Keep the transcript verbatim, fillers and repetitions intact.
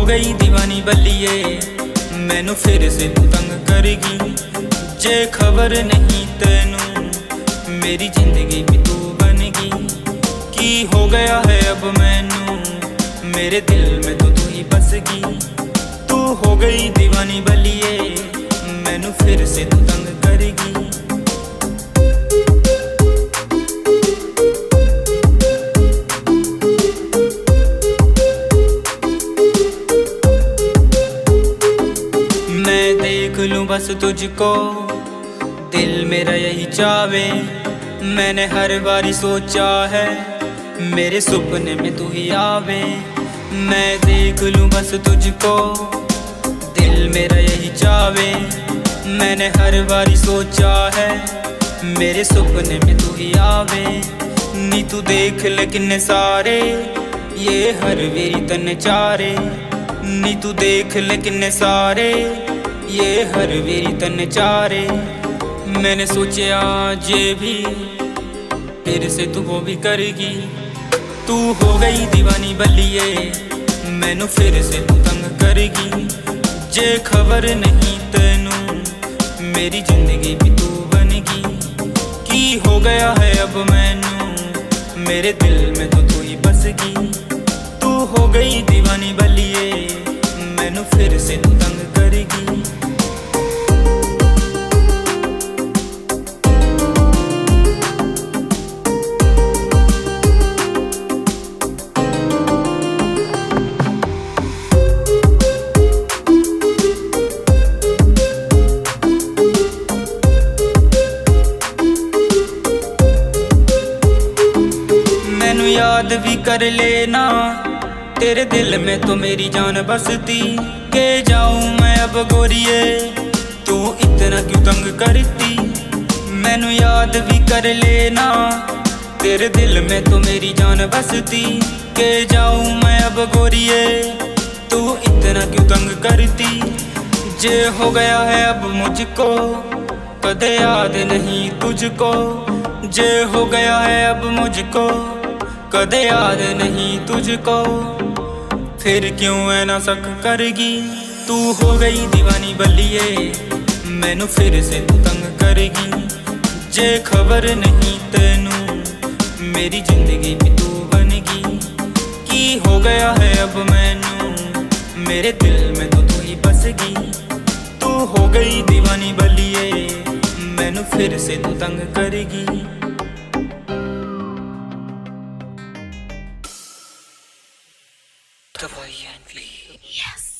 गई दीवानी बल्लिए मैनू फिर से तू तंग करेगी। जे खबर नहीं तेनू मेरी जिंदगी भी तू बनेगी। की हो गया है अब मैनू मेरे दिल में तो तू ही बसगी। तू हो गई दीवानी बल्लिए मैनू फिर से तू तंग करेगी। मैं देख लूं बस तुझको दिल मेरा यही चावे। मैंने हर बारी सोचा है मेरे सपने में तू ही आवे। मैं देख लूं बस तुझको दिल मेरा यही चावे। मैंने हर बारी सोचा है मेरे सपने में तू ही आवे। नी तू देख ले किन्ने सारे ये हर वेरी तन्ने चारे। नी तू देख ले किन्ने सारे ये हर वेरी तन्ने चारे। मैंने सोचा जे भी फिर से तू वो भी करेगी। तू हो गई दीवानी बल्लिए मैनू फिर से तू तंग करेगी। जे खबर नहीं तेनू मेरी जिंदगी भी तू बनेगी। की हो गया है अब मैनू मेरे दिल में तो तू ही बसगी। तू हो गई दीवानी बल्लिए मैनू फिर से तू तंग करेगी। मैनू याद भी कर लेना तेरे दिल में तो मेरी जान बसती। के जाऊं मैं अब गोरिए तू इतना क्यों तंग करती। मैनू याद भी कर लेना तेरे दिल में तो मेरी जान बसती। के जाऊं मैं अब गोरिए तू इतना क्यों तंग करती। जे हो गया है अब मुझको कदे याद नहीं तुझको। जे हो गया है अब मुझको कदे याद नहीं तुझको। फिर क्यों है ना शक करेगी। तू हो गई दीवानी बल्लिए मैनू फिर से तू तंग करेगी। जे खबर नहीं तेनू मेरी जिंदगी भी तू बनेगी। की हो गया है अब मैनू मेरे दिल में तो तू ही बसगी। तू हो गई दीवानी बल्लिए मैनू फिर से तू तंग करेगी। Yes.